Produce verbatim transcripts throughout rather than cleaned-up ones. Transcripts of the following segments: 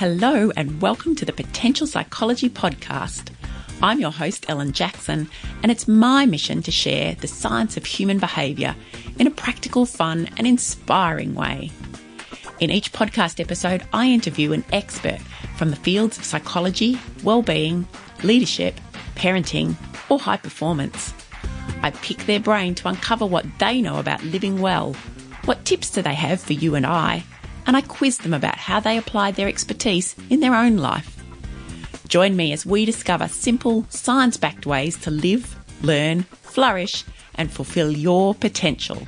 Hello and welcome to the Potential Psychology Podcast. I'm your host, Ellen Jackson, and it's my mission to share the science of human behaviour in a practical, fun and inspiring way. In each podcast episode, I interview an expert from the fields of psychology, well-being, leadership, parenting or high performance. I pick their brain to uncover what they know about living well, what tips do they have for you and I, and I quiz them about how they apply their expertise in their own life. Join me as we discover simple, science-backed ways to live, learn, flourish, and fulfill your potential.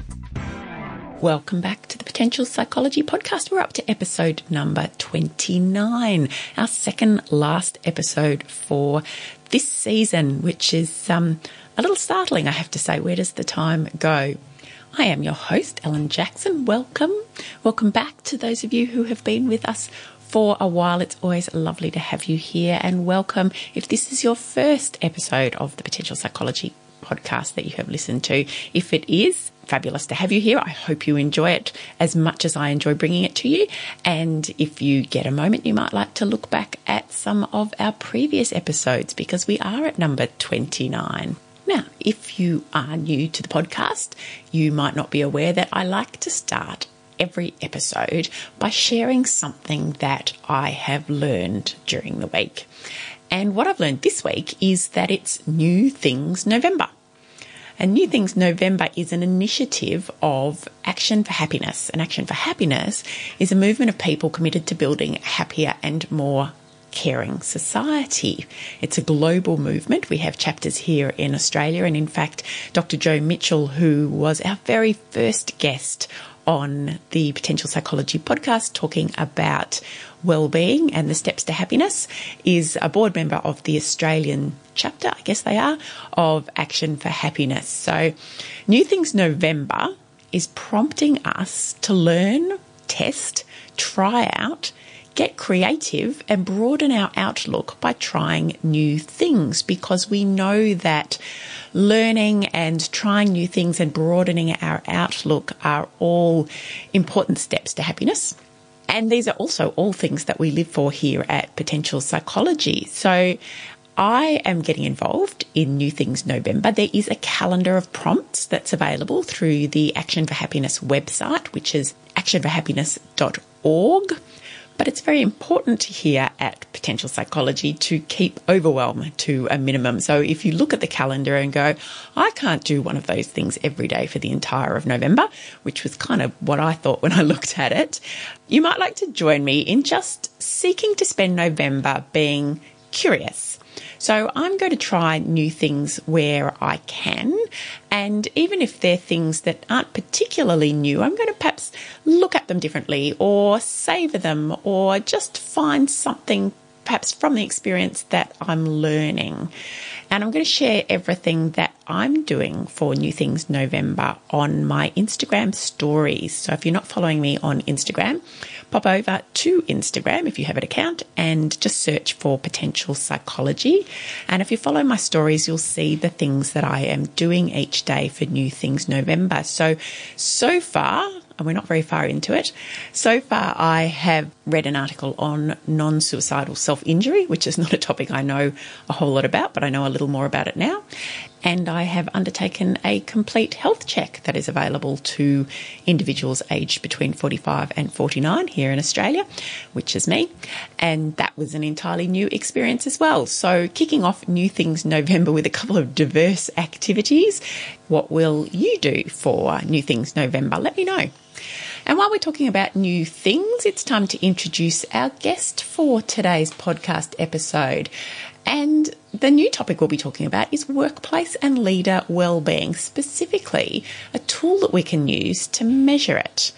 Welcome back to the Potential Psychology Podcast. We're up to episode number twenty-nine, our second last episode for this season, which is um, a little startling, I have to say. Where does the time go? I am your host, Ellen Jackson. Welcome. Welcome back to those of you who have been with us for a while. It's always lovely to have you here, and welcome if this is your first episode of the Potential Psychology Podcast that you have listened to. If it is, fabulous to have you here. I hope you enjoy it as much as I enjoy bringing it to you. And if you get a moment, you might like to look back at some of our previous episodes because we are at number twenty-nine. Now, if you are new to the podcast, you might not be aware that I like to start every episode by sharing something that I have learned during the week. And what I've learned this week is that it's New Things November. And New Things November is an initiative of Action for Happiness. And Action for Happiness is a movement of people committed to building a happier and more caring society. It's a global movement. We have chapters here in Australia. And in fact, Doctor Jo Mitchell, who was our very first guest on the Potential Psychology Podcast talking about well-being and the steps to happiness, is a board member of the Australian chapter, I guess they are, of Action for Happiness. So New Things November is prompting us to learn, test, try out, get creative and broaden our outlook by trying new things, because we know that learning and trying new things and broadening our outlook are all important steps to happiness. And these are also all things that we live for here at Potential Psychology. So I am getting involved in New Things November. There is a calendar of prompts that's available through the Action for Happiness website, which is action for happiness dot org. But it's very important here at Potential Psychology to keep overwhelm to a minimum. So if you look at the calendar and go, I can't do one of those things every day for the entire of November, which was kind of what I thought when I looked at it, you might like to join me in just seeking to spend November being curious. So I'm going to try new things where I can. And even if they're things that aren't particularly new, I'm going to perhaps look at them differently or savor them or just find something perhaps from the experience that I'm learning. And I'm going to share everything that I'm doing for New Things November on my Instagram stories. So if you're not following me on Instagram, pop over to Instagram if you have an account and just search for Potential Psychology. And if you follow my stories, you'll see the things that I am doing each day for New Things November. So, so far, and we're not very far into it, so far I have read an article on non-suicidal self-injury, which is not a topic I know a whole lot about, but I know a little more about it now. And I have undertaken a complete health check that is available to individuals aged between forty-five and forty-nine here in Australia, which is me. And that was an entirely new experience as well. So kicking off New Things November with a couple of diverse activities. What will you do for New Things November? Let me know. And while we're talking about new things, it's time to introduce our guest for today's podcast episode. And the new topic we'll be talking about is workplace and leader well-being, specifically a tool that we can use to measure it.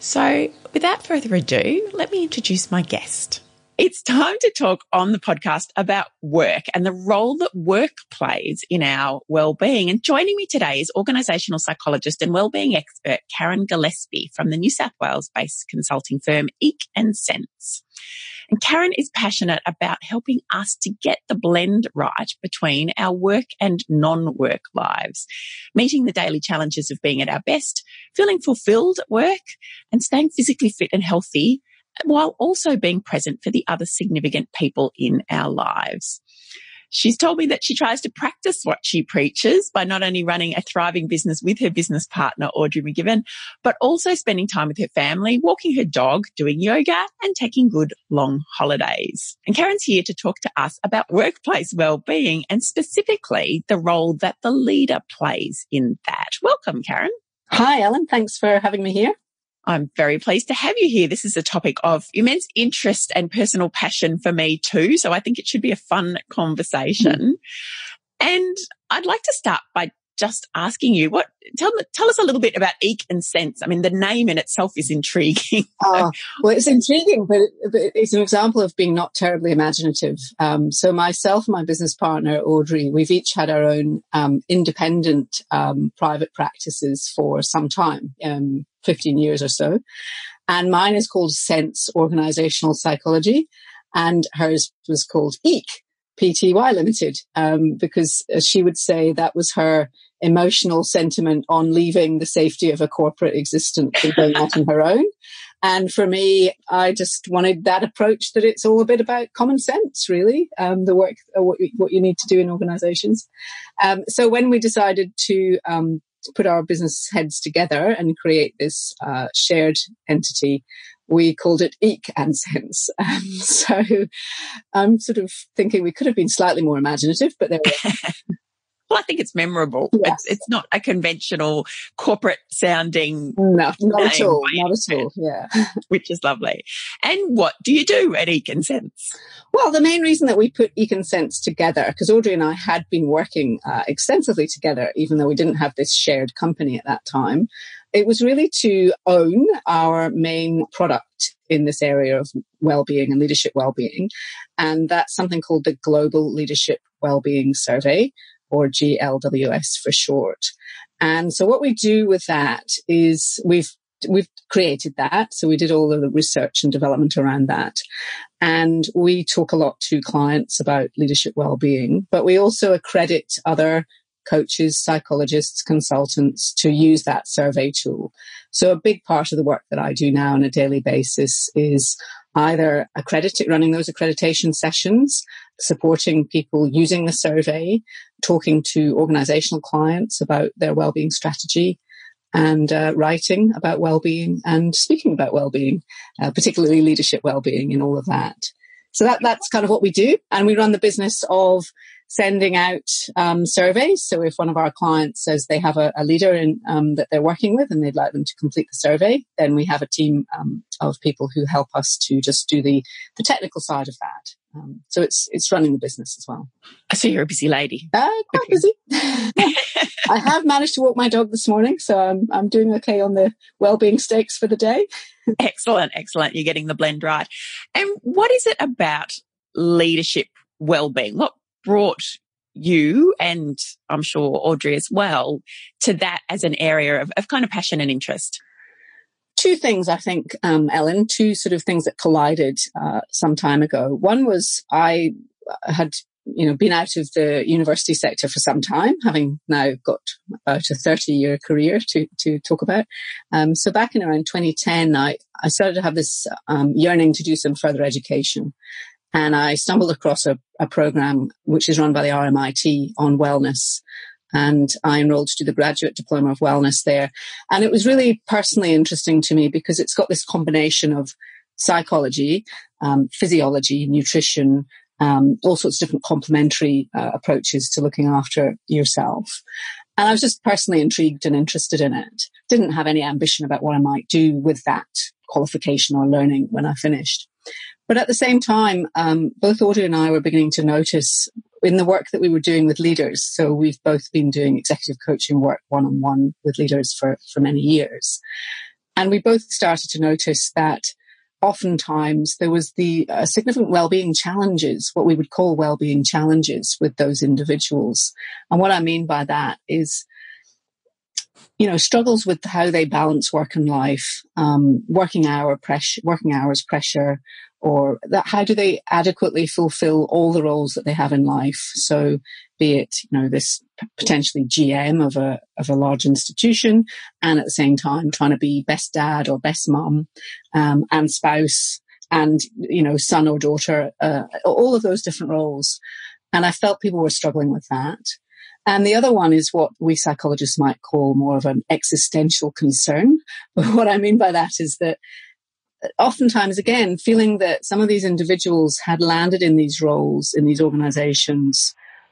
So without further ado, let me introduce my guest. It's time to talk on the podcast about work and the role that work plays in our well-being. And joining me today is organisational psychologist and well-being expert Karen Gillespie from the New South Wales-based consulting firm Eke and Sense. And Karen is passionate about helping us to get the blend right between our work and non-work lives, meeting the daily challenges of being at our best, feeling fulfilled at work, and staying physically fit and healthy while also being present for the other significant people in our lives. She's told me that she tries to practice what she preaches by not only running a thriving business with her business partner, Audrey McGibbon, but also spending time with her family, walking her dog, doing yoga, and taking good long holidays. And Karen's here to talk to us about workplace wellbeing and specifically the role that the leader plays in that. Welcome, Karen. Hi, Ellen. Thanks for having me here. I'm very pleased to have you here. This is a topic of immense interest and personal passion for me too. So I think it should be a fun conversation. Mm. And I'd like to start by just asking you, what tell tell us a little bit about Eke and Sense. I mean, the name in itself is intriguing. Oh, well, it's intriguing, but, but it's an example of being not terribly imaginative. Um, so myself and my business partner, Audrey, we've each had our own um, independent um, private practices for some time, um, fifteen years or so. And mine is called Sense Organizational Psychology, and hers was called Eke, P T Y Limited, um, because as she would say, that was her emotional sentiment on leaving the safety of a corporate existence and going out on her own. And for me, I just wanted that approach that it's all a bit about common sense, really, um, the work, uh, what, what you need to do in organizations. Um, so when we decided to, um, to put our business heads together and create this uh, shared entity, we called it Eke and Sense. Um, so I'm sort of thinking we could have been slightly more imaginative, but there we are. Well, I think it's memorable. Yes. It's, it's not a conventional corporate sounding. No, not at all. Not at all. Yeah. Which is lovely. And what do you do at Eke and Sense? Well, the main reason that we put Eke and Sense together, because Audrey and I had been working uh, extensively together, even though we didn't have this shared company at that time, it was really to own our main product in this area of well-being and leadership well-being. And that's something called the Global Leadership Wellbeing Survey, or G L W S for short. And so what we do with that is we've we've created that. So we did all of the research and development around that. And we talk a lot to clients about leadership well-being, but we also accredit other coaches, psychologists, consultants to use that survey tool. So a big part of the work that I do now on a daily basis is either accrediting, running those accreditation sessions, supporting people using the survey, talking to organizational clients about their well-being strategy, and uh, writing about well-being and speaking about well-being, uh, particularly leadership well-being in all of that. So that that's kind of what we do. And we run the business of sending out um, surveys. So if one of our clients says they have a, a leader in, um, that they're working with and they'd like them to complete the survey, then we have a team um, of people who help us to just do the, the technical side of that. Um, so it's it's running the business as well. So you're a busy lady. Uh, quite okay. busy. I have managed to walk my dog this morning, so I'm I'm doing okay on the well-being stakes for the day. Excellent, excellent. You're getting the blend right. And what is it about leadership well-being? What brought you, and I'm sure Audrey as well, to that as an area of, of kind of passion and interest? Two things, I think, um, Ellen, two sort of things that collided uh, some time ago. One was I had, you know, been out of the university sector for some time, having now got about a thirty-year career to to talk about. Um, so back in around twenty ten, I, I started to have this um, yearning to do some further education. And I stumbled across a, a program which is run by the R M I T on wellness. And I enrolled to do the graduate diploma of wellness there. And it was really personally interesting to me because it's got this combination of psychology, um, physiology, nutrition, um, all sorts of different complementary uh, approaches to looking after yourself. And I was just personally intrigued and interested in it. Didn't have any ambition about what I might do with that qualification or learning when I finished. But at the same time, um, both Audrey and I were beginning to notice in the work that we were doing with leaders. So we've both been doing executive coaching work one-on-one with leaders for, for many years. And we both started to notice that oftentimes there was the uh, significant well-being challenges, what we would call well-being challenges with those individuals. And what I mean by that is, you know, struggles with how they balance work and life, um, working hour pressure, working hours pressure, or that how do they adequately fulfill all the roles that they have in life? So be it, you know, this potentially G M of a, of a large institution, and at the same time trying to be best dad or best mum, um, and spouse, and, you know, son or daughter, uh, all of those different roles. And I felt people were struggling with that. And the other one is what we psychologists might call more of an existential concern. But what I mean by that is that oftentimes, again, feeling that some of these individuals had landed in these roles, in these organizations,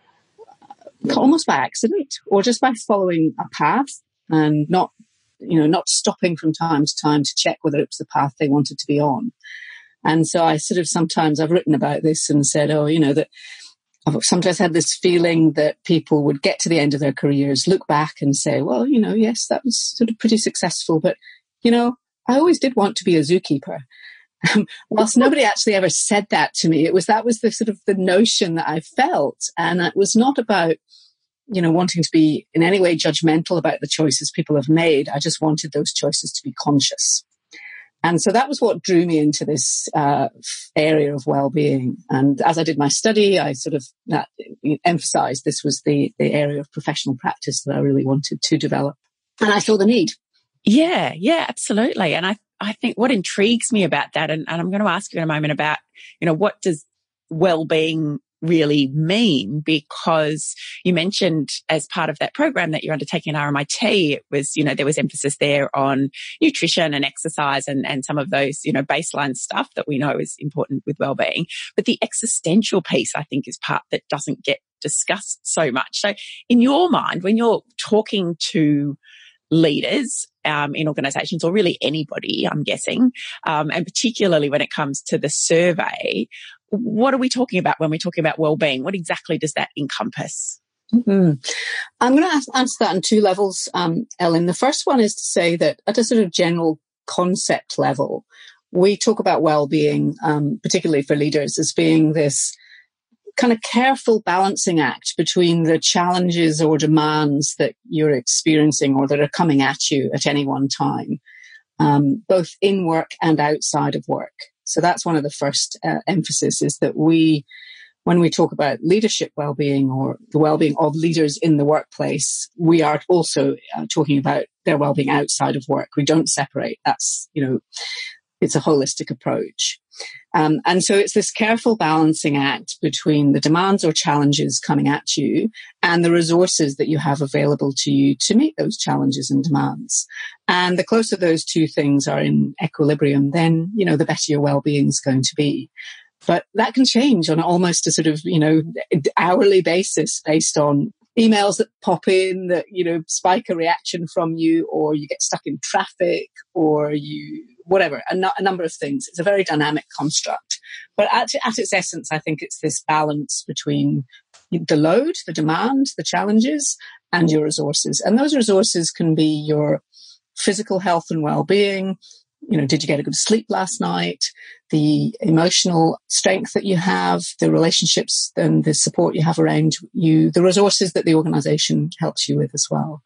almost by accident or just by following a path and not, you know, not stopping from time to time to check whether it was the path they wanted to be on. And so I sort of sometimes I've written about this and said, oh, you know, that I've sometimes had this feeling that people would get to the end of their careers, look back and say, well, you know, yes, that was sort of pretty successful. But, you know, I always did want to be a zookeeper. Um, whilst nobody actually ever said that to me, it was that was the sort of the notion that I felt. And it was not about, you know, wanting to be in any way judgmental about the choices people have made. I just wanted those choices to be conscious. And so that was what drew me into this uh, area of well-being. And as I did my study, I sort of that, emphasized this was the, the area of professional practice that I really wanted to develop. And I saw the need. Yeah, yeah, absolutely. And I, I think what intrigues me about that, and, and I'm going to ask you in a moment about, you know, what does well-being really mean? Because you mentioned as part of that program that you're undertaking at R M I T, it was, you know, there was emphasis there on nutrition and exercise and, and some of those, you know, baseline stuff that we know is important with well-being. But the existential piece, I think, is part that doesn't get discussed so much. So in your mind, when you're talking to leaders um, in organizations, or really anybody, I'm guessing, um, and particularly when it comes to the survey, what are we talking about when we're talking about well-being? What exactly does that encompass? Mm-hmm. I'm going to answer that on two levels, um, Ellen. The first one is to say that at a sort of general concept level, we talk about well-being, um, particularly for leaders, as being this kind of careful balancing act between the challenges or demands that you're experiencing or that are coming at you at any one time, um, both in work and outside of work. So that's one of the first uh, emphasis is that we, when we talk about leadership well-being or the well-being of leaders in the workplace, we are also uh, talking about their well-being outside of work. We don't separate. That's, you know, it's a holistic approach. Um, and so it's this careful balancing act between the demands or challenges coming at you and the resources that you have available to you to meet those challenges and demands. And the closer those two things are in equilibrium, then, you know, the better your well-being is going to be. But that can change on almost a sort of, you know, hourly basis based on emails that pop in that, you know, spike a reaction from you, or you get stuck in traffic, or you, whatever, a, no, a number of things. It's a very dynamic construct. But at, at its essence, I think it's this balance between the load, the demand, the challenges, and your resources. And those resources can be your physical health and well-being. You know, did you get a good sleep last night? The emotional strength that you have, the relationships and the support you have around you, the resources that the organization helps you with as well.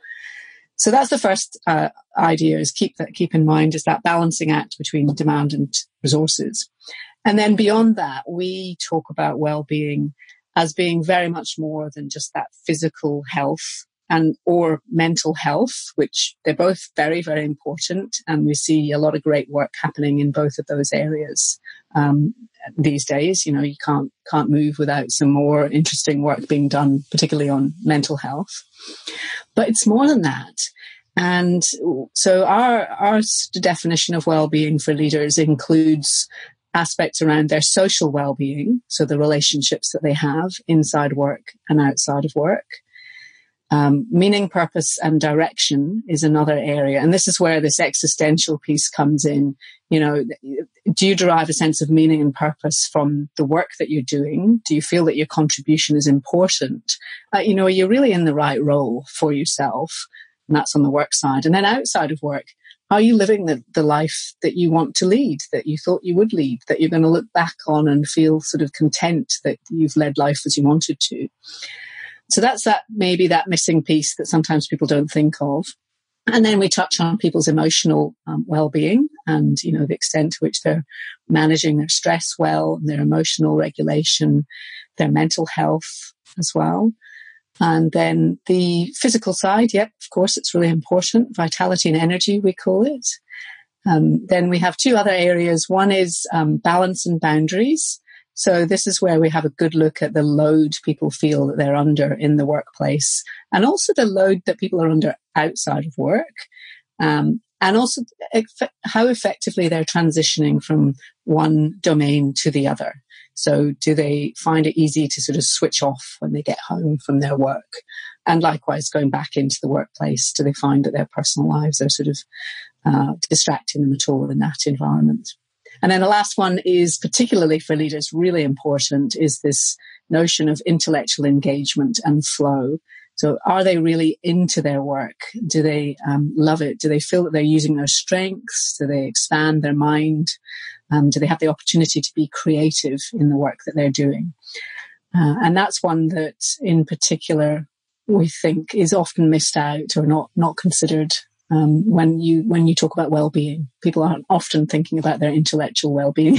So that's the first uh, idea, is keep that, keep in mind is that balancing act between demand and resources. And then beyond that, we talk about well-being as being very much more than just that physical health and or mental health, which they're both very, very important. And we see a lot of great work happening in both of those areas um, these days. You know, you can't can't move without some more interesting work being done, particularly on mental health. But it's more than that. And so our, our definition of well-being for leaders includes aspects around their social well-being, so the relationships that they have inside work and outside of work. Um, meaning, purpose, and direction is another area. And this is where this existential piece comes in. You know, do you derive a sense of meaning and purpose from the work that you're doing? Do you feel that your contribution is important? Uh, you know, are you really in the right role for yourself? And that's on the work side. And then outside of work, are you living the, the life that you want to lead, that you thought you would lead, that you're going to look back on and feel sort of content that you've led life as you wanted to? So that's that, maybe that missing piece that sometimes people don't think of. And then we touch on people's emotional um, well-being and, you know, the extent to which they're managing their stress well, their emotional regulation, their mental health as well. And then the physical side, yep, of course, it's really important. Vitality and energy, we call it. Um, then we have two other areas. One is um, balance and boundaries. So this is where we have a good look at the load people feel that they're under in the workplace, and also the load that people are under outside of work, um, and also eff- how effectively they're transitioning from one domain to the other. So do they find it easy to sort of switch off when they get home from their work? And likewise, going back into the workplace, do they find that their personal lives are sort of uh, distracting them at all in that environment? And then the last one is, particularly for leaders, really important, is this notion of intellectual engagement and flow. So are they really into their work? Do they um, love it? Do they feel that they're using their strengths? Do they expand their mind? Um, do they have the opportunity to be creative in the work that they're doing? Uh, and that's one that in particular we think is often missed out or not, not considered. Um, when you when you talk about well-being, people aren't often thinking about their intellectual well-being.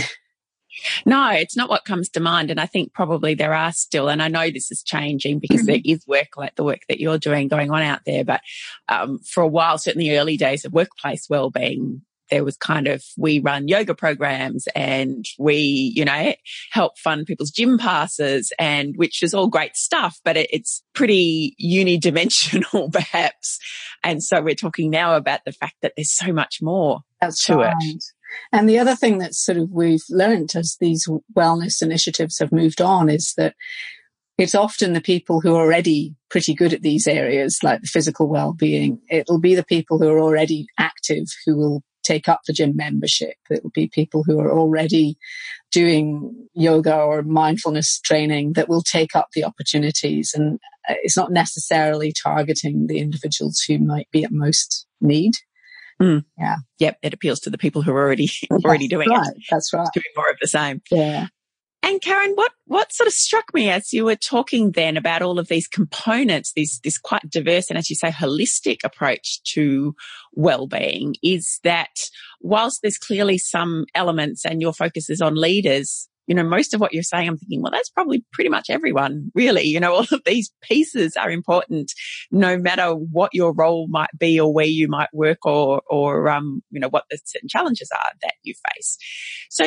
No, it's not what comes to mind. And I think probably there are still, and I know this is changing because there is work like the work that you're doing going on out there. But um, for a while, certainly the early days of workplace well-being, there was kind of, we run yoga programs and we, you know, help fund people's gym passes, and which is all great stuff, but it, it's pretty unidimensional perhaps. And so we're talking now about the fact that there's so much more That's to right. it. And the other thing that sort of we've learned as these wellness initiatives have moved on is that it's often the people who are already pretty good at these areas, like the physical well-being. It'll be the people who are already active who will take up the gym membership. It will be people who are already doing yoga or mindfulness training that will take up the opportunities. And it's not necessarily targeting the individuals who might be at most need. Mm. Yeah. Yep. It appeals to the people who are already, already doing right. it. That's right. Doing more of the same. Yeah. And Karen, what, what sort of struck me as you were talking then about all of these components, these, this quite diverse and, as you say, holistic approach to well-being, is that whilst there's clearly some elements and your focus is on leaders, you know, most of what you're saying, I'm thinking, well, that's probably pretty much everyone, really. You know, all of these pieces are important, no matter what your role might be or where you might work, or, or, um, you know, what the certain challenges are that you face. So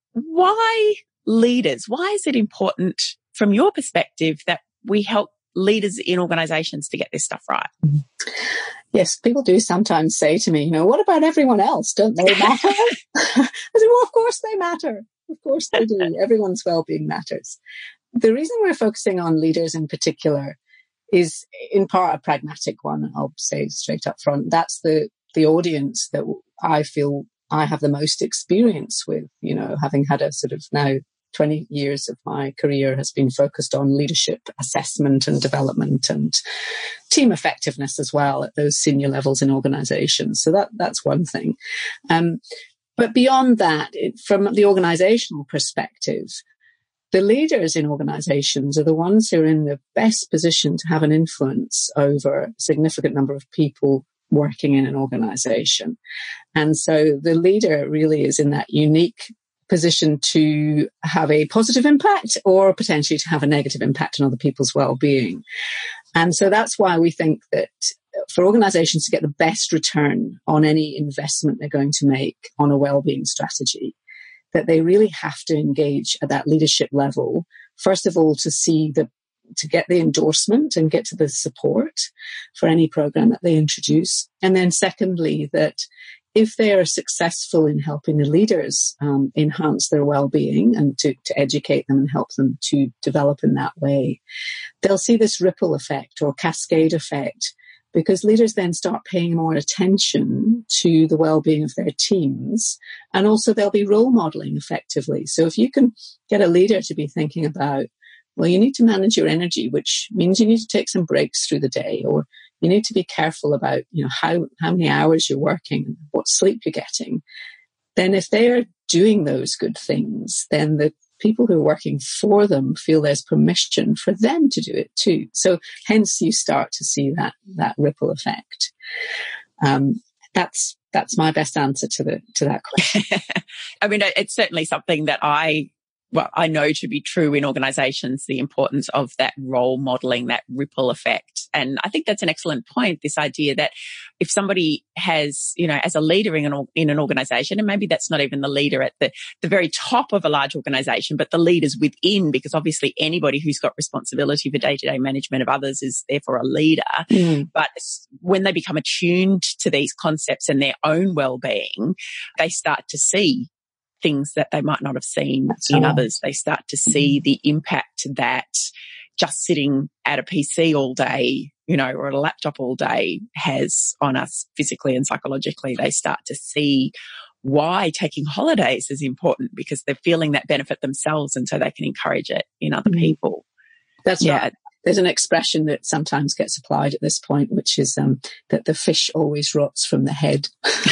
why leaders? Why is it important from your perspective that we help leaders in organizations to get this stuff right? Yes, people do sometimes say to me, you know, what about everyone else? Don't they matter? I say, well, of course they matter. Of course they do. Everyone's well-being matters. The reason we're focusing on leaders in particular is in part a pragmatic one, I'll say straight up front. That's the, the audience that I feel I have the most experience with, you know, having had a sort of now twenty years of my career has been focused on leadership assessment and development and team effectiveness as well at those senior levels in organizations. So that, that's one thing. Um, but beyond that, it, from the organizational perspective, the leaders in organizations are the ones who are in the best position to have an influence over a significant number of people working in an organization. And so the leader really is in that unique position to have a positive impact or potentially to have a negative impact on other people's well-being. And so that's why we think that for organizations to get the best return on any investment they're going to make on a well-being strategy, that they really have to engage at that leadership level, first of all, to see the to get the endorsement and get to the support for any program that they introduce. And then secondly, that if they are successful in helping the leaders um, enhance their well-being and to, to educate them and help them to develop in that way, they'll see this ripple effect or cascade effect, because leaders then start paying more attention to the well-being of their teams, and also they'll be role modeling effectively. So if you can get a leader to be thinking about, well, you need to manage your energy, which means you need to take some breaks through the day, or you need to be careful about, you know, how, how many hours you're working, what sleep you're getting. Then if they're doing those good things, then the people who are working for them feel there's permission for them to do it too. So hence you start to see that, that ripple effect. Um, that's, that's my best answer to the, to that question. I mean, it's certainly something that I well, I know to be true in organizations, the importance of that role modeling, that ripple effect. And I think that's an excellent point, this idea that if somebody has, you know, as a leader in an, in an organization, and maybe that's not even the leader at the, the very top of a large organization, but the leaders within, because obviously anybody who's got responsibility for day-to-day management of others is therefore a leader. Mm. But when they become attuned to these concepts and their own well-being, they start to see things that they might not have seen That's in right. others. They start to see mm-hmm. the impact that just sitting at a P C all day, you know, or a laptop all day has on us physically and psychologically. They start to see why taking holidays is important, because they're feeling that benefit themselves, and so they can encourage it in other mm-hmm. people. That's yeah. right. There's an expression that sometimes gets applied at this point, which is um, that the fish always rots from the head.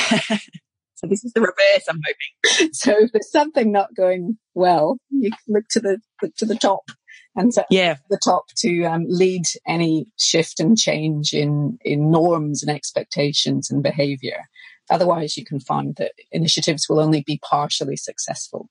So this is the reverse, I'm hoping. So if there's something not going well, you look to the look to the top, and so yeah. the top to um, lead any shift and change in in norms and expectations and behaviour. Otherwise, you can find that initiatives will only be partially successful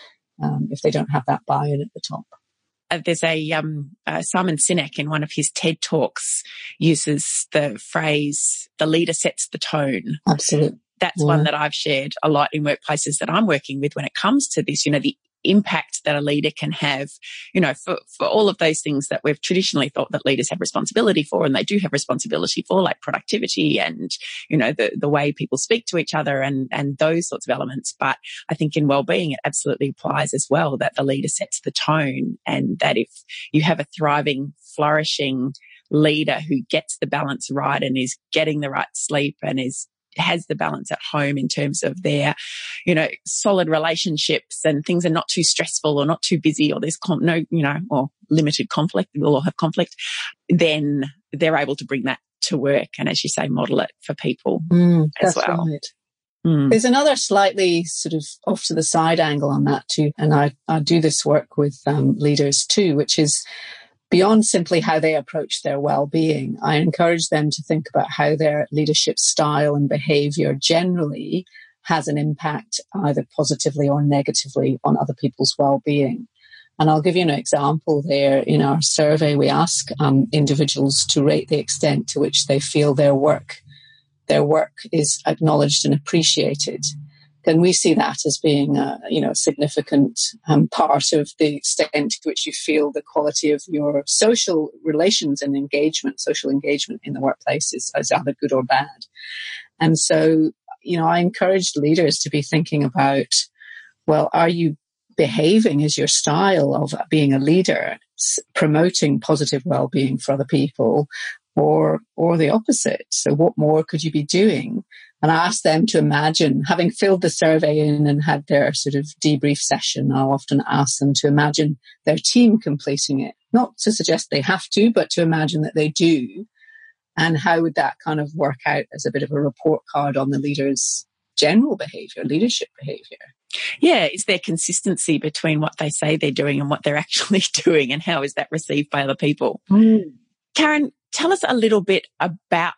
um, if they don't have that buy-in at the top. Uh, there's a um, uh, Simon Sinek in one of his TED Talks uses the phrase, "The leader sets the tone." Absolutely. That's yeah. one that I've shared a lot in workplaces that I'm working with when it comes to this, you know, the impact that a leader can have, you know, for, for all of those things that we've traditionally thought that leaders have responsibility for, and they do have responsibility for, like productivity and, you know, the, the way people speak to each other and, and those sorts of elements. But I think in wellbeing, it absolutely applies as well, that the leader sets the tone, and that if you have a thriving, flourishing leader who gets the balance right and is getting the right sleep and is has the balance at home in terms of their, you know, solid relationships, and things are not too stressful or not too busy, or there's com- no, you know, or limited conflict, we'll all have conflict, then they're able to bring that to work and, as you say, model it for people mm, as that's well. Right. Mm. There's another slightly sort of off to the side angle on that too. And I, I do this work with um, leaders too, which is beyond simply how they approach their well-being. I encourage them to think about how their leadership style and behavior generally has an impact, either positively or negatively, on other people's well-being. And I'll give you an example there. In our survey, we ask um, individuals to rate the extent to which they feel their work, their work is acknowledged and appreciated. Then we see that as being a, you know, a significant um, part of the extent to which you feel the quality of your social relations and engagement, social engagement in the workplace is, is either good or bad. And so, you know, I encourage leaders to be thinking about, well, are you behaving as your style of being a leader, promoting positive well-being for other people, or or the opposite? So what more could you be doing? And I ask them to imagine, having filled the survey in and had their sort of debrief session, I'll often ask them to imagine their team completing it. Not to suggest they have to, but to imagine that they do. And how would that kind of work out as a bit of a report card on the leader's general behaviour, leadership behaviour? Yeah, is there consistency between what they say they're doing and what they're actually doing, and how is that received by other people? Mm. Karen, tell us a little bit about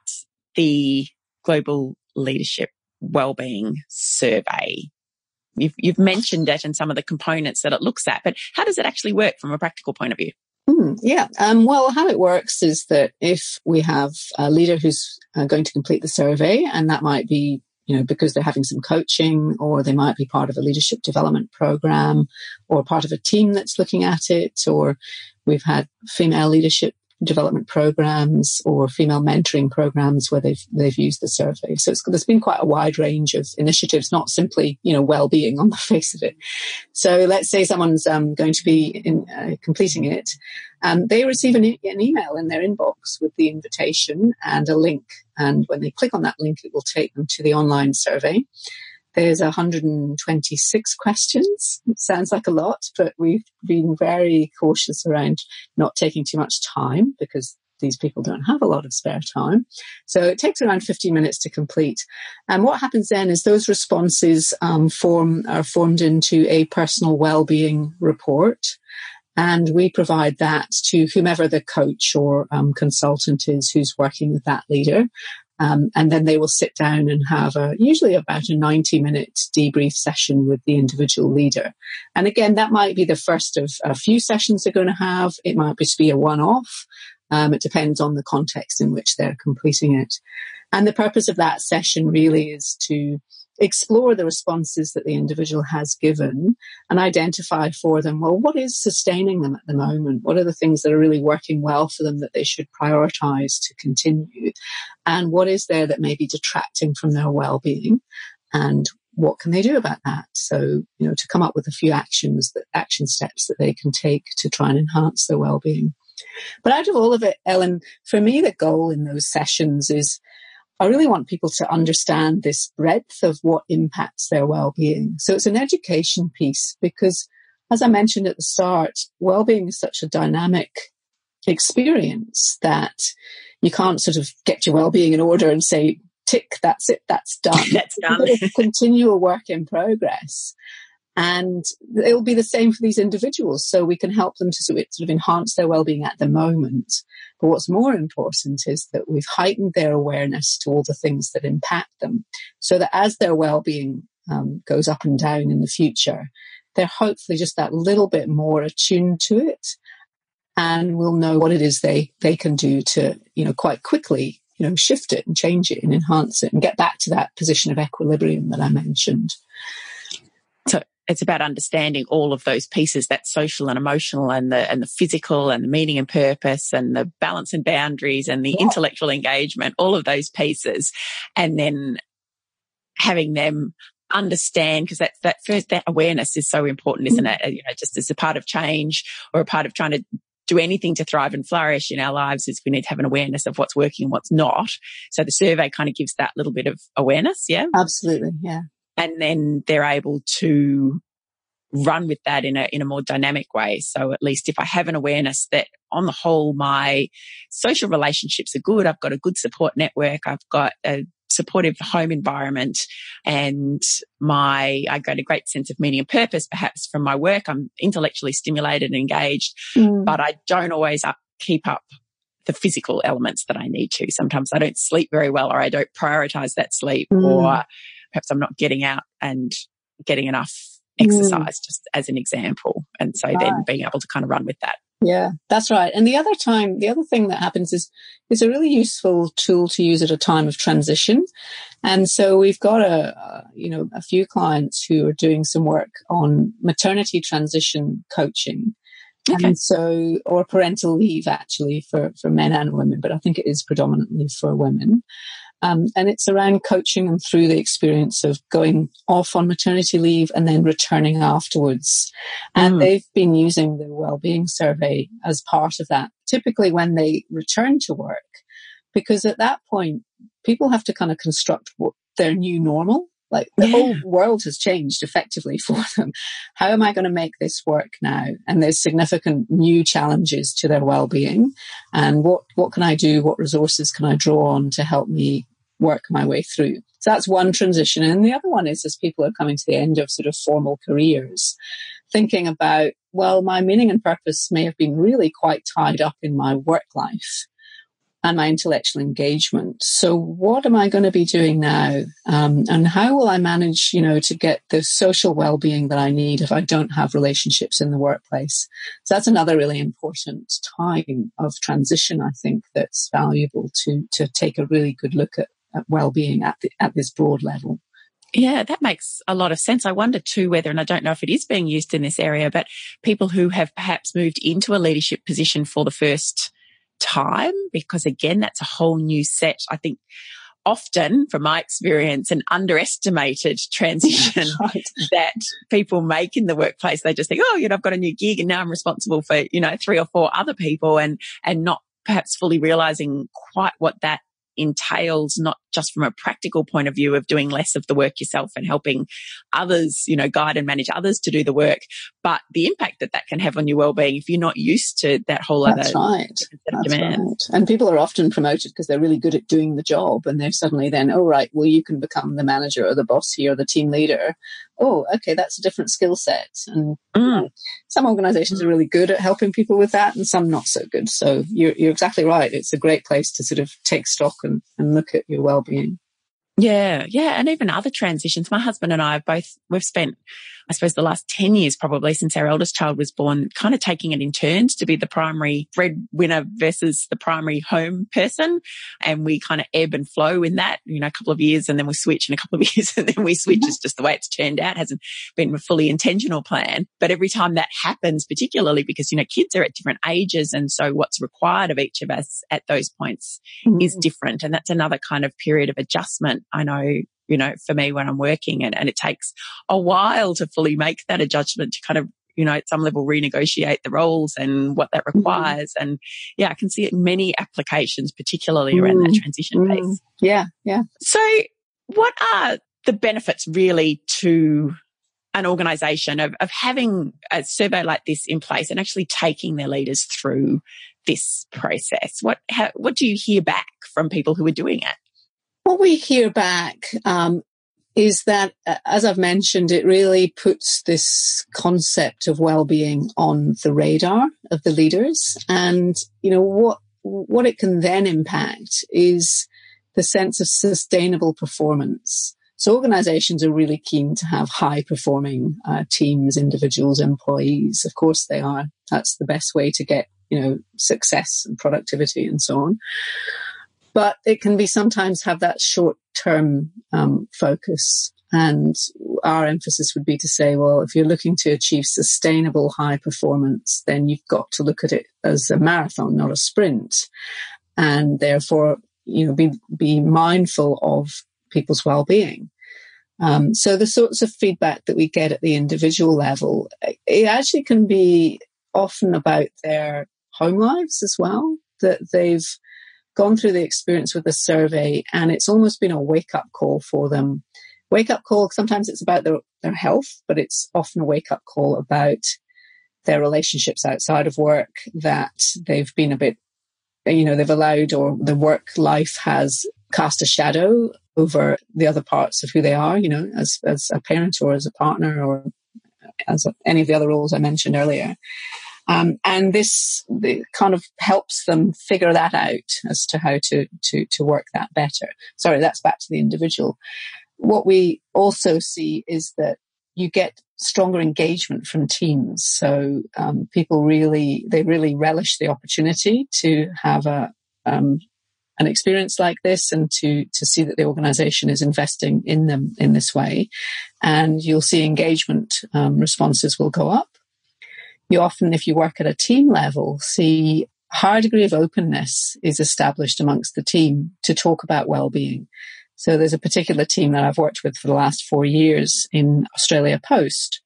the Global Leadership Wellbeing Survey. You've, you've mentioned it and some of the components that it looks at, but how does it actually work from a practical point of view? Mm, yeah, um, well, how it works is that if we have a leader who's uh, going to complete the survey, and that might be, you know, because they're having some coaching, or they might be part of a leadership development program, or part of a team that's looking at it, or we've had female leadership development programs or female mentoring programs where they've they've used the survey. So it's, there's been quite a wide range of initiatives, not simply, you know, well-being on the face of it. So let's say someone's um, going to be in, uh, completing it, and they receive an, e- an email in their inbox with the invitation and a link. And when they click on that link, it will take them to the online survey. There's one hundred twenty-six questions. It sounds like a lot, but we've been very cautious around not taking too much time, because these people don't have a lot of spare time. So it takes around fifteen minutes to complete. And what happens then is those responses um, form are formed into a personal well-being report. And we provide that to whomever the coach or um, consultant is who's working with that leader. Um, and then they will sit down and have a, usually about a ninety minute debrief session with the individual leader. And again, that might be the first of a few sessions they're going to have. It might just be a one-off. Um, it depends on the context in which they're completing it. And the purpose of that session really is to explore the responses that the individual has given and identify for them, well, what is sustaining them at the moment? What are the things that are really working well for them that they should prioritize to continue? And what is there that may be detracting from their well-being? And what can they do about that? So, you know, to come up with a few actions, that action steps that they can take to try and enhance their well-being. But out of all of it, Ellen, for me, the goal in those sessions is I really want people to understand this breadth of what impacts their well-being. So it's an education piece because, as I mentioned at the start, well-being is such a dynamic experience that you can't sort of get your well-being in order and say, tick, that's it, that's done. That's done. It's a continual work in progress. And it will be the same for these individuals. So we can help them to sort of enhance their well-being at the moment. But what's more important is that we've heightened their awareness to all the things that impact them so that as their well-being um, goes up and down in the future, they're hopefully just that little bit more attuned to it and will know what it is they, they can do to, you know, quite quickly, you know, shift it and change it and enhance it and get back to that position of equilibrium that I mentioned. So it's about understanding all of those pieces, that social and emotional and the and the physical and the meaning and purpose and the balance and boundaries and the Yeah. intellectual engagement, all of those pieces, and then having them understand, because that that first that awareness is so important, isn't it? You know, just as a part of change or a part of trying to do anything to thrive and flourish in our lives, is we need to have an awareness of what's working and what's not. So the survey kind of gives that little bit of awareness, yeah? Absolutely, yeah. And then they're able to run with that in a in a more dynamic way. So at least if I have an awareness that on the whole, my social relationships are good, I've got a good support network, I've got a supportive home environment, and my I got a great sense of meaning and purpose perhaps from my work. I'm intellectually stimulated and engaged, mm. but I don't always up, keep up the physical elements that I need to. Sometimes I don't sleep very well, or I don't prioritize that sleep, mm. or perhaps I'm not getting out and getting enough exercise, mm. just as an example. And so right. then being able to kind of run with that. Yeah, that's right. And the other time, the other thing that happens is, it's a really useful tool to use at a time of transition. And so we've got a, uh, you know, a few clients who are doing some work on maternity transition coaching. Okay. And so, or parental leave actually for, for men and women, but I think it is predominantly for women. Um, and it's around coaching them through the experience of going off on maternity leave and then returning afterwards. And mm. they've been using the wellbeing survey as part of that, typically when they return to work, because at that point, people have to kind of construct what their new normal. Like the yeah. whole world has changed effectively for them. How am I going to make this work now? And there's significant new challenges to their well-being. And what, what can I do? What resources can I draw on to help me work my way through? So that's one transition. And the other one is as people are coming to the end of sort of formal careers, thinking about, well, my meaning and purpose may have been really quite tied up in my work life and my intellectual engagement. So what am I going to be doing now? Um, and how will I manage, you know, to get the social well-being that I need if I don't have relationships in the workplace? So that's another really important time of transition, I think, that's valuable to, to take a really good look at, at well-being at the, at this broad level. Yeah, that makes a lot of sense. I wonder too whether, and I don't know if it is being used in this area, but people who have perhaps moved into a leadership position for the first time, because again, that's a whole new set. I think often, from my experience, an underestimated transition right. that people make in the workplace. They just think, oh, you know, I've got a new gig and now I'm responsible for, you know, three or four other people, and, and not perhaps fully realizing quite what that entails, not just from a practical point of view of doing less of the work yourself and helping others, you know, guide and manage others to do the work, but the impact that that can have on your well-being if you're not used to that whole That's other right. That's right. And people are often promoted because they're really good at doing the job, and they're suddenly then, oh, right, well, you can become the manager or the boss here or the team leader. oh, okay, that's a different skill set. And mm. you know, some organizations are really good at helping people with that and some not so good. So you're, you're exactly right. It's a great place to sort of take stock and, and look at your well-being. Yeah, yeah. And even other transitions. My husband and I have both, we've spent, I suppose, the last ten years probably since our eldest child was born, kind of taking it in turns to be the primary breadwinner versus the primary home person. And we kind of ebb and flow in that, you know, a couple of years and then we switch, and a couple of years and then we switch. It's just the way it's turned out. It hasn't been a fully intentional plan. But every time that happens, particularly because, you know, kids are at different ages. And so what's required of each of us at those points mm. is different. And that's another kind of period of adjustment. I know, you know, for me when I'm working, and, and it takes a while to fully make that adjustment to kind of, you know, at some level renegotiate the roles and what that requires. Mm. And yeah, I can see it in many applications, particularly mm. around that transition mm. piece. Yeah, yeah. So what are the benefits really to an organisation of, of having a survey like this in place and actually taking their leaders through this process? What, how, what do you hear back from people who are doing it? What we hear back um, is that, uh, as I've mentioned, it really puts this concept of well-being on the radar of the leaders. And, you know, what what it can then impact is the sense of sustainable performance. So organizations are really keen to have high-performing uh, teams, individuals, employees. Of course they are. That's the best way to get, you know, success and productivity and so on. But it can be sometimes have that short-term um, focus. And our emphasis would be to say, well, if you're looking to achieve sustainable high performance, then you've got to look at it as a marathon, not a sprint. And therefore, you know, be, be mindful of people's well-being. Um, so the sorts of feedback that we get at the individual level, it actually can be often about their home lives as well, that they've gone through the experience with the survey and it's almost been a wake-up call for them. Wake-up call, sometimes it's about their, their health, but it's often a wake-up call about their relationships outside of work, that they've been a bit, you know, they've allowed, or the work life has cast a shadow over the other parts of who they are, you know, as, as a parent or as a partner or as a, any of the other roles I mentioned earlier. Um, and this kind of helps them figure that out as to how to, to, to work that better. Sorry, that's back to the individual. What we also see is that you get stronger engagement from teams. So um, people really, they really relish the opportunity to have a um, an experience like this and to to see that the organization is investing in them in this way. And you'll see engagement um, responses will go up. You often, if you work at a team level, see a higher degree of openness is established amongst the team to talk about well-being. So there's a particular team that I've worked with for the last four years in Australia Post,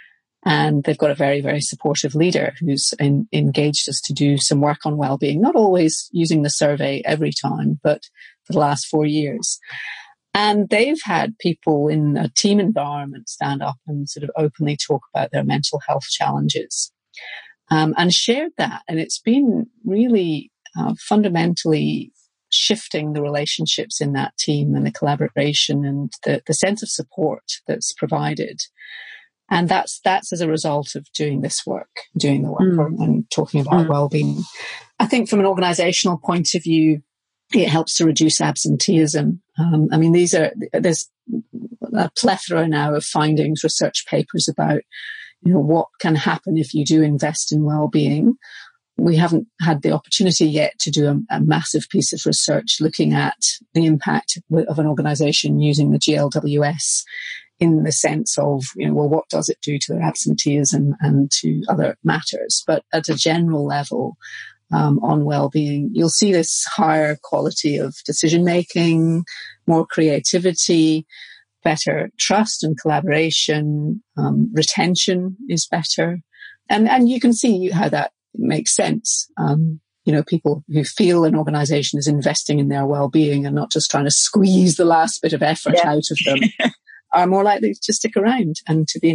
and they've got a very, very supportive leader who's in, engaged us to do some work on well-being, not always using the survey every time, but for the last four years. And they've had people in a team environment stand up and sort of openly talk about their mental health challenges. Um, and shared that. And it's been really uh, fundamentally shifting the relationships in that team and the collaboration and the, the sense of support that's provided. And that's that's as a result of doing this work, doing the work mm. and talking about mm. well-being. I think from an organizational point of view, it helps to reduce absenteeism. Um, I mean, these are, there's a plethora now of findings, research papers about, you know, what can happen if you do invest in well-being. We haven't had the opportunity yet to do a, a massive piece of research looking at the impact of an organization using the G L W S in the sense of, you know, well, what does it do to their absenteeism and to other matters? But at a general level, um, on well-being, you'll see this higher quality of decision-making, more creativity, better trust and collaboration, um, retention is better. And, and you can see how that makes sense. Um, you know, people who feel an organization is investing in their well-being and not just trying to squeeze the last bit of effort yeah. out of them are more likely to stick around and to be engaged. Yep.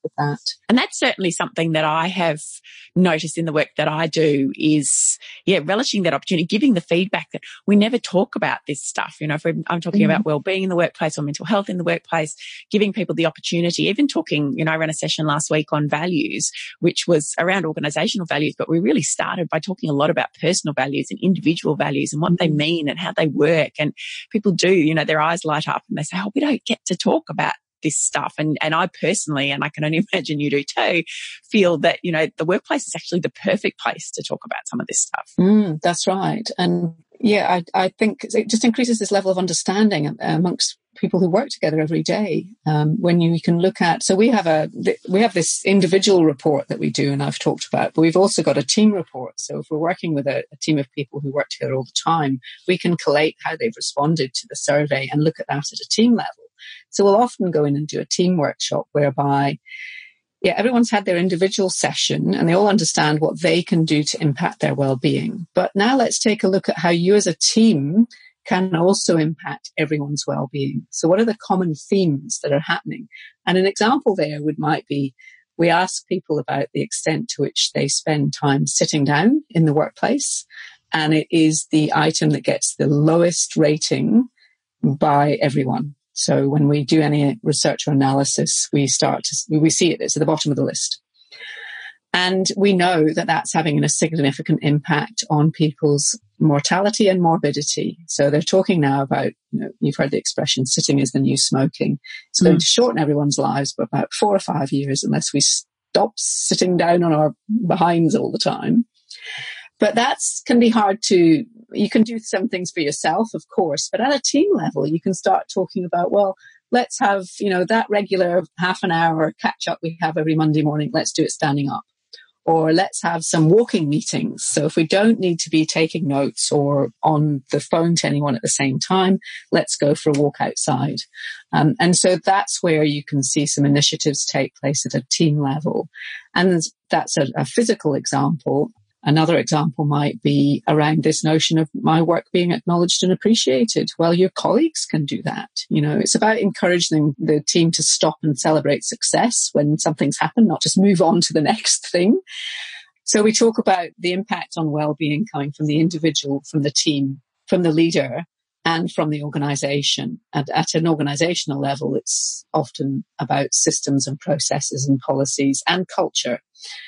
with that. And that's certainly something that I have noticed in the work that I do is, yeah, relishing that opportunity, giving the feedback that we never talk about this stuff. You know, if I'm talking mm-hmm. about well-being in the workplace or mental health in the workplace, giving people the opportunity, even talking, you know, I ran a session last week on values, which was around organizational values, but we really started by talking a lot about personal values and individual values and what mm-hmm. they mean and how they work. And people do, you know, their eyes light up and they say, oh, we don't get to talk about this stuff. And, and I personally, and I can only imagine you do too, feel that, you know, the workplace is actually the perfect place to talk about some of this stuff. Mm, that's right. And yeah, I, I think it just increases this level of understanding amongst people who work together every day. Um, when you can look at, so we have a, we have this individual report that we do and I've talked about, but we've also got a team report. So if we're working with a, a team of people who work together all the time, we can collate how they've responded to the survey and look at that at a team level. So we'll often go in and do a team workshop whereby, yeah, everyone's had their individual session and they all understand what they can do to impact their well-being. But now let's take a look at how you as a team can also impact everyone's well-being. So what are the common themes that are happening? And an example there would might be, we ask people about the extent to which they spend time sitting down in the workplace. And it is the item that gets the lowest rating by everyone. So when we do any research or analysis, we start to, we see it, it's at the bottom of the list. And we know that that's having a significant impact on people's mortality and morbidity. So they're talking now about, you know, you've heard the expression, sitting is the new smoking. It's mm. going to shorten everyone's lives by about four or five years unless we stop sitting down on our behinds all the time. But that's can be hard to, you can do some things for yourself, of course, but at a team level, you can start talking about, well, let's have, you know, that regular half an hour catch up we have every Monday morning. Let's do it standing up. Or let's have some walking meetings. So if we don't need to be taking notes or on the phone to anyone at the same time, let's go for a walk outside. Um, and so that's where you can see some initiatives take place at a team level. And that's a, a physical example. Another example might be around this notion of my work being acknowledged and appreciated. Well, your colleagues can do that. You know, it's about encouraging the team to stop and celebrate success when something's happened, not just move on to the next thing. So we talk about the impact on well-being coming from the individual, from the team, from the leader, and from the organization. And at an organizational level, it's often about systems and processes and policies and culture.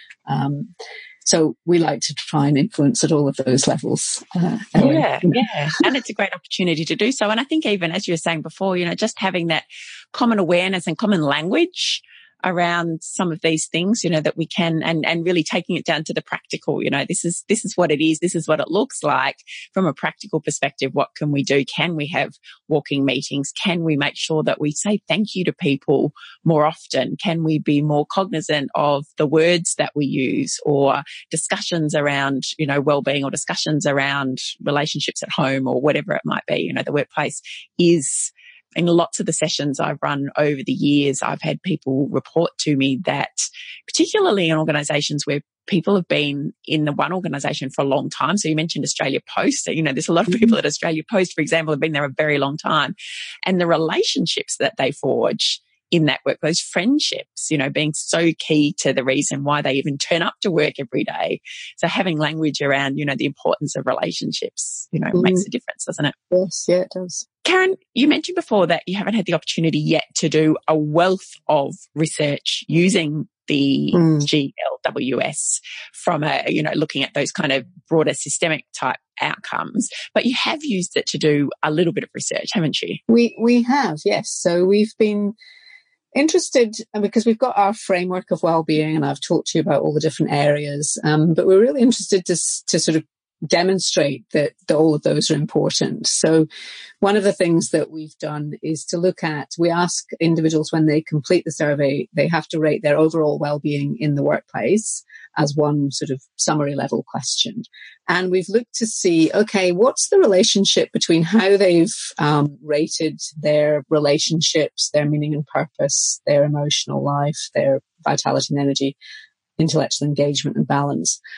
Um, So we like to try and influence at all of those levels. Uh, yeah, yeah. And it's a great opportunity to do so. And I think even as you were saying before, you know, just having that common awareness and common language around some of these things, you know, that we can, and, and really taking it down to the practical, you know, this is, this is what it is. This is what it looks like from a practical perspective. What can we do? Can we have walking meetings? Can we make sure that we say thank you to people more often? Can we be more cognizant of the words that we use, or discussions around, you know, well-being, or discussions around relationships at home, or whatever it might be? You know, the workplace is, in lots of the sessions I've run over the years, I've had people report to me that, particularly in organisations where people have been in the one organisation for a long time. So you mentioned Australia Post. So, you know, there's a lot of people at Australia Post, for example, have been there a very long time. And the relationships that they forge in that work, those friendships, you know, being so key to the reason why they even turn up to work every day. So having language around, you know, the importance of relationships, you know, mm. makes a difference, doesn't it? Yes, yeah, it does. Karen, you mentioned before that you haven't had the opportunity yet to do a wealth of research using the mm. G L W S from a, you know, looking at those kind of broader systemic type outcomes, but you have used it to do a little bit of research, haven't you? We, we have, yes. So we've been interested, because we've got our framework of well-being, and I've talked to you about all the different areas, um, but we're really interested to, to sort of demonstrate that, that all of those are important. So one of the things that we've done is to look at, we ask individuals when they complete the survey, they have to rate their overall well-being in the workplace as one sort of summary level question. And we've looked to see, okay, what's the relationship between how they've um, rated their relationships, their meaning and purpose, their emotional life, their vitality and energy, intellectual engagement and balance,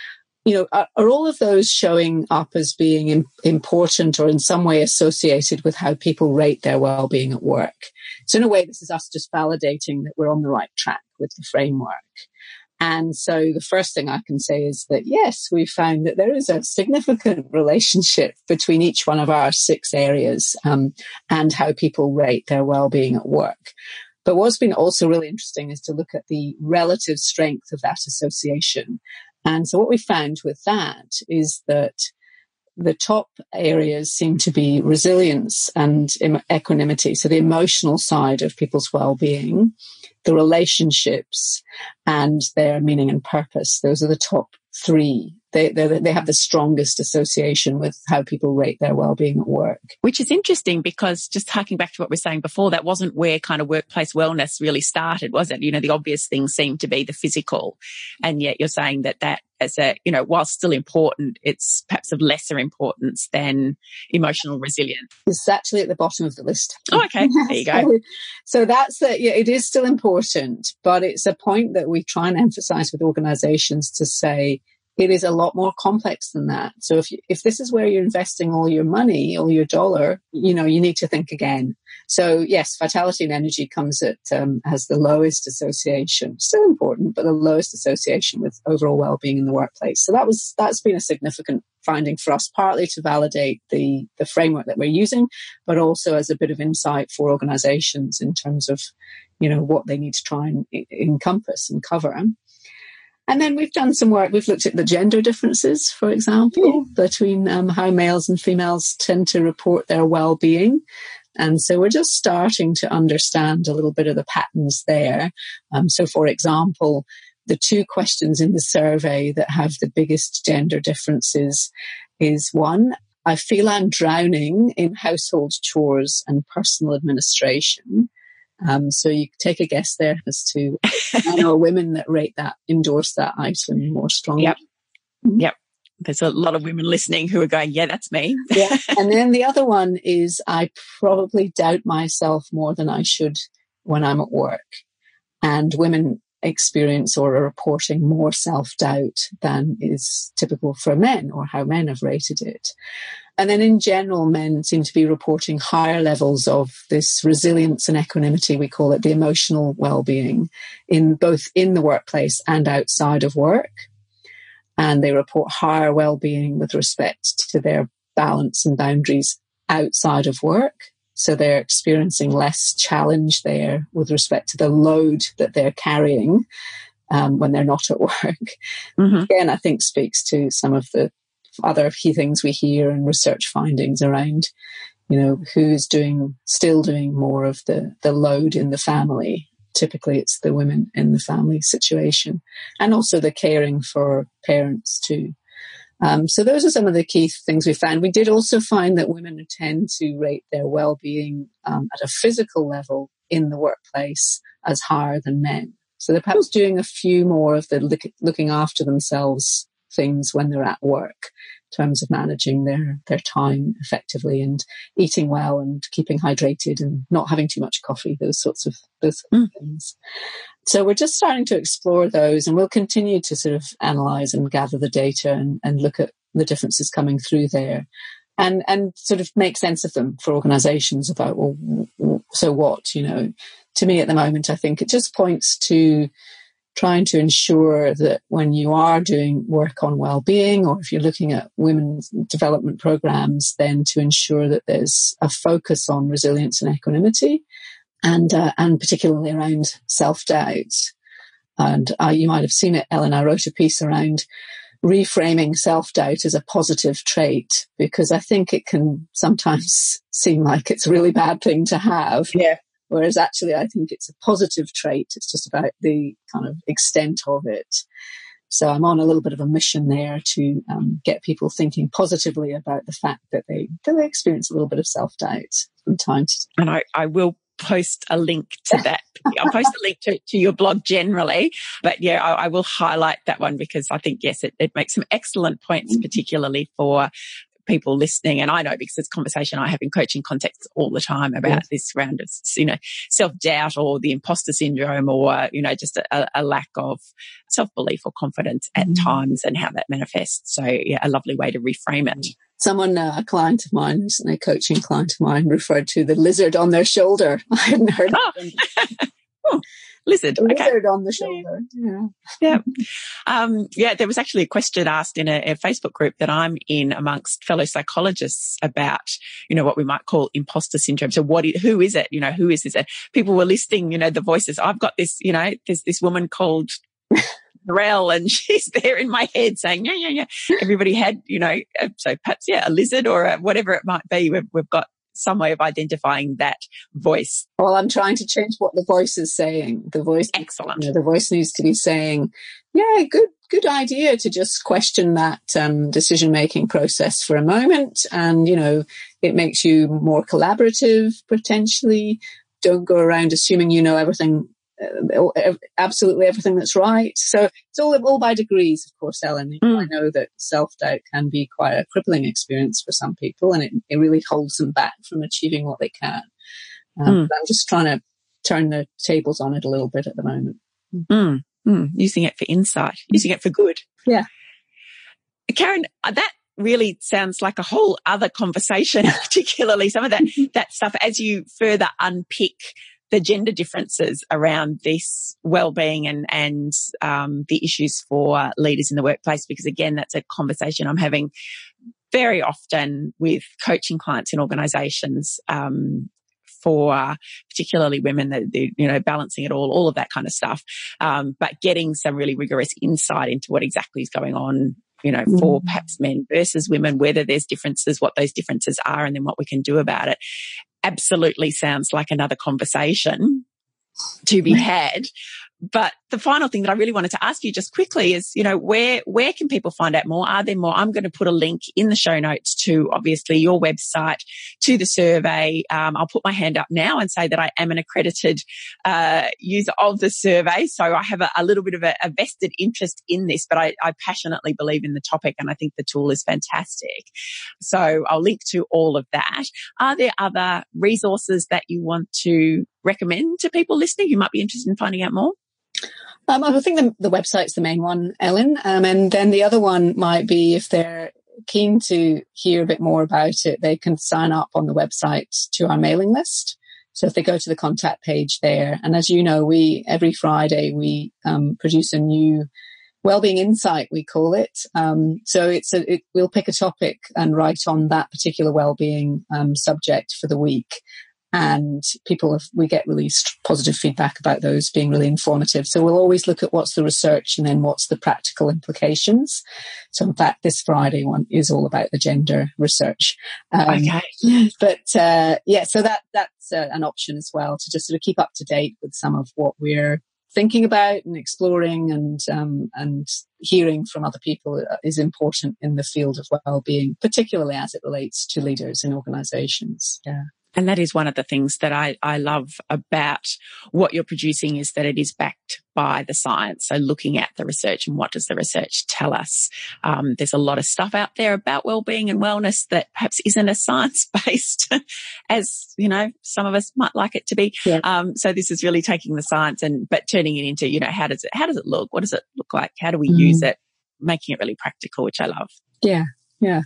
you know, are, are all of those showing up as being im- important or in some way associated with how people rate their well-being at work? So in a way, this is us just validating that we're on the right track with the framework. And so the first thing I can say is that, yes, we found that there is a significant relationship between each one of our six areas um, and how people rate their well-being at work. But what's been also really interesting is to look at the relative strength of that association. And so what we found with that is that the top areas seem to be resilience and equanimity, so the emotional side of people's well-being, the relationships, and their meaning and purpose. Those are the top three. They they have the strongest association with how people rate their well-being at work. Which is interesting because just harking back to what we were saying before, that wasn't where kind of workplace wellness really started, was it? You know, the obvious things seemed to be the physical. And yet you're saying that that as a, you know, while still important, it's perhaps of lesser importance than emotional resilience. It's actually at the bottom of the list. Oh, okay. There you go. so, so that's the, yeah, it is still important, but it's a point that we try and emphasize with organizations to say, it is a lot more complex than that. So if you, if this is where you're investing all your money, all your dollar, you know, you need to think again. So yes, vitality and energy comes at, um, has the lowest association, still important, but the lowest association with overall well-being in the workplace. So that was, that's been a significant finding for us, partly to validate the, the framework that we're using, but also as a bit of insight for organizations in terms of, you know, what they need to try and encompass and cover. And then we've done some work. We've looked at the gender differences, for example, yeah. between um, how males and females tend to report their well-being. And so we're just starting to understand a little bit of the patterns there. Um, so, for example, the two questions in the survey that have the biggest gender differences is one, I feel I'm drowning in household chores and personal administration. Um, so you take a guess there as to men or women that rate that, endorse that item more strongly. Yep. Mm-hmm. Yep. There's a lot of women listening who are going, yeah, that's me. Yeah. And then the other one is I probably doubt myself more than I should when I'm at work. And women experience or are reporting more self-doubt than is typical for men or how men have rated it. And then in general, men seem to be reporting higher levels of this resilience and equanimity, we call it the emotional well-being, in both in the workplace and outside of work. And they report higher well-being with respect to their balance and boundaries outside of work. So they're experiencing less challenge there with respect to the load that they're carrying um, when they're not at work. Mm-hmm. Again, I think speaks to some of the other key things we hear and research findings around, you know, who's doing, still doing more of the, the load in the family. Typically it's the women in the family situation, and also the caring for parents too. Um, so those are some of the key things we found. We did also find that women tend to rate their well-being um, at a physical level in the workplace as higher than men. So they're perhaps doing a few more of the look, looking after themselves things when they're at work, in terms of managing their, their time effectively and eating well and keeping hydrated and not having too much coffee, those sorts of, those mm. things. So we're just starting to explore those, and we'll continue to sort of analyze and gather the data and, and look at the differences coming through there and, and sort of make sense of them for organizations about, well, so what, you know, to me at the moment, I think it just points to trying to ensure that when you are doing work on well-being, or if you're looking at women's development programs, then to ensure that there's a focus on resilience and equanimity, and uh, and particularly around self-doubt. And uh, you might have seen it, Ellen, I wrote a piece around reframing self-doubt as a positive trait, because I think it can sometimes seem like it's a really bad thing to have. Yeah. Whereas actually, I think it's a positive trait. It's just about the kind of extent of it. So I'm on a little bit of a mission there to um, get people thinking positively about the fact that they, that they experience a little bit of self-doubt from time to time. And I, I will post a link to that. I'll post a link to, to your blog generally. But yeah, I, I will highlight that one because I think, yes, it, it makes some excellent points, particularly for people listening, and I know because it's a conversation I have in coaching contexts all the time about yes. this round of, you know, self-doubt or the imposter syndrome or, you know, just a, a lack of self-belief or confidence at mm. times and how that manifests. So, yeah, a lovely way to reframe it. Someone, uh, a client of mine, recently a coaching client of mine, referred to the lizard on their shoulder. I hadn't heard oh. of them. oh. Lizard. Okay. Lizard on the shoulder. Yeah. Yeah. Um, yeah. There was actually a question asked in a, a Facebook group that I'm in amongst fellow psychologists about, you know, what we might call imposter syndrome. So what, is, who is it? You know, who is this? And people were listing, you know, the voices. I've got this, you know, there's this woman called Rel, and she's there in my head saying, yeah, yeah, yeah. Everybody had, you know, so perhaps, yeah, a lizard or a, whatever it might be. We've, we've got some way of identifying that voice. Well, I'm trying to change what the voice is saying. The voice, excellent. You know, the voice needs to be saying, yeah, good, good idea to just question that um, decision-making process for a moment. And, you know, it makes you more collaborative, potentially. Don't go around assuming you know everything, uh, absolutely everything that's right. So it's all, all by degrees, of course, Ellen. Mm. I know that self-doubt can be quite a crippling experience for some people, and it, it really holds them back from achieving what they can. Um, mm. But I'm just trying to turn the tables on it a little bit at the moment. Mm. Mm. Using it for insight, using it for good. Yeah. Karen, that really sounds like a whole other conversation, particularly some of that, that stuff as you further unpick the gender differences around this well-being and, and, um, the issues for leaders in the workplace, because again, that's a conversation I'm having very often with coaching clients in organizations, um, for particularly women, that you know, balancing it all, all of that kind of stuff. Um, but getting some really rigorous insight into what exactly is going on, you know, for perhaps men versus women, whether there's differences, what those differences are, and then what we can do about it. Absolutely sounds like another conversation to be had. But the final thing that I really wanted to ask you just quickly is, you know, where, where can people find out more? Are there more? I'm going to put a link in the show notes to obviously your website, to the survey. Um, I'll put my hand up now and say that I am an accredited, uh, user of the survey. So I have a, a little bit of a, a vested interest in this, but I, I passionately believe in the topic and I think the tool is fantastic. So I'll link to all of that. Are there other resources that you want to recommend to people listening who might be interested in finding out more? Um, I think the, the website's the main one, Ellen. Um, and then the other one might be, if they're keen to hear a bit more about it, they can sign up on the website to our mailing list. So if they go to the contact page there, and as you know, we, every Friday, we, um, produce a new Wellbeing Insight, we call it. Um, so it's a, it, we'll pick a topic and write on that particular wellbeing, um, subject for the week. And people have, we get really positive feedback about those being really informative. So we'll always look at what's the research and then what's the practical implications. So in fact, this Friday one is all about the gender research. Um, okay. But, uh, yeah, so that, that's uh, an option as well, to just sort of keep up to date with some of what we're thinking about and exploring, and, um, and hearing from other people is important in the field of well-being, particularly as it relates to leaders in organizations. Yeah. And that is one of the things that I, I love about what you're producing, is that it is backed by the science. So looking at the research and what does the research tell us? Um, there's a lot of stuff out there about wellbeing and wellness that perhaps isn't as science-based as, you know, some of us might like it to be. Yeah. Um, so this is really taking the science and, but turning it into, you know, how does it, how does it look? What does it look like? How do we mm. use it? Making it really practical, which I love. Yeah. Yeah.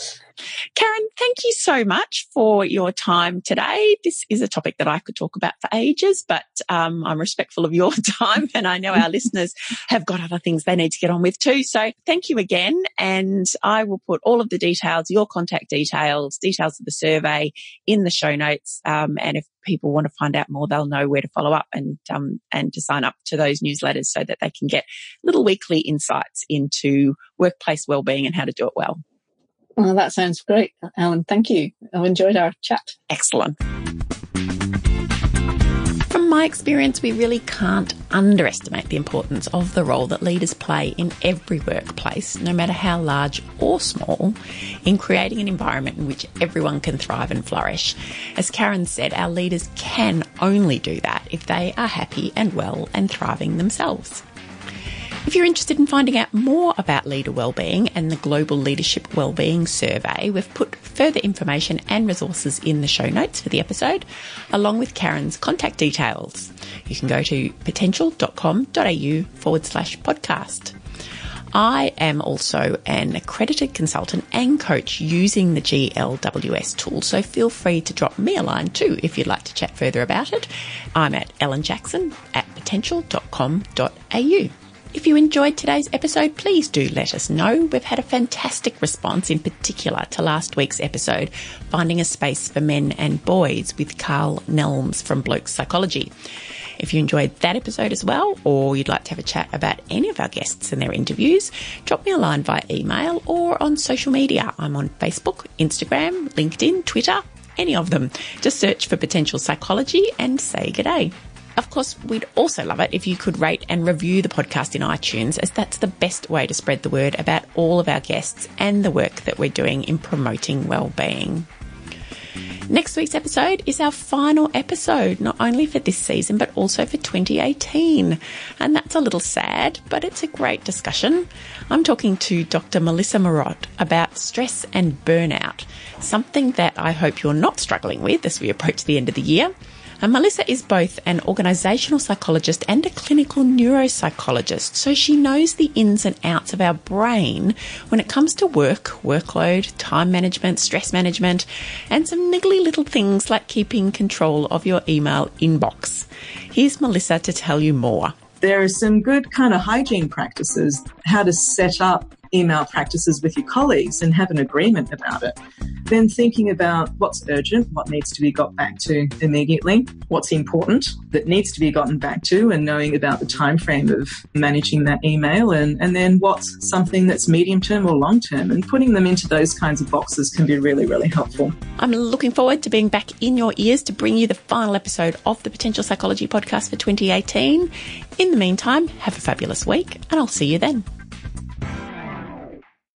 Karen, thank you so much for your time today. This is a topic that I could talk about for ages, but um, I'm respectful of your time, and I know our listeners have got other things they need to get on with too. So thank you again, and I will put all of the details, your contact details, details of the survey in the show notes. Um, and if people want to find out more, they'll know where to follow up and um, and to sign up to those newsletters so that they can get little weekly insights into workplace wellbeing and how to do it well. Well, that sounds great, Ellen. Thank you. I've enjoyed our chat. Excellent. From my experience, we really can't underestimate the importance of the role that leaders play in every workplace, no matter how large or small, in creating an environment in which everyone can thrive and flourish. As Karen said, our leaders can only do that if they are happy and well and thriving themselves. If you're interested in finding out more about leader wellbeing and the Global Leadership Wellbeing Survey, we've put further information and resources in the show notes for the episode, along with Karen's contact details. You can go to potential.com.au forward slash podcast. I am also an accredited consultant and coach using the G L W S tool, so feel free to drop me a line too if you'd like to chat further about it. I'm at Ellen Jackson at potential dot com dot a u. If you enjoyed today's episode, please do let us know. We've had a fantastic response, in particular to last week's episode, Finding a Space for Men and Boys with Carl Nelms from Bloke Psychology. If you enjoyed that episode as well, or you'd like to have a chat about any of our guests and their interviews, drop me a line via email or on social media. I'm on Facebook, Instagram, LinkedIn, Twitter, any of them. Just search for Potential Psychology and say g'day. Of course, we'd also love it if you could rate and review the podcast in iTunes, as that's the best way to spread the word about all of our guests and the work that we're doing in promoting wellbeing. Next week's episode is our final episode, not only for this season, but also for twenty eighteen. And that's a little sad, but it's a great discussion. I'm talking to Doctor Melissa Marot about stress and burnout, something that I hope you're not struggling with as we approach the end of the year. And Melissa is both an organisational psychologist and a clinical neuropsychologist, so she knows the ins and outs of our brain when it comes to work, workload, time management, stress management, and some niggly little things like keeping control of your email inbox. Here's Melissa to tell you more. There are some good kind of hygiene practices, how to set up email practices with your colleagues and have an agreement about it. Then thinking about what's urgent, what needs to be got back to immediately, what's important that needs to be gotten back to, and knowing about the time frame of managing that email, and, and then what's something that's medium term or long term, and putting them into those kinds of boxes can be really, really helpful. I'm looking forward to being back in your ears to bring you the final episode of the Potential Psychology podcast for twenty eighteen. In the meantime, have a fabulous week, and I'll see you then.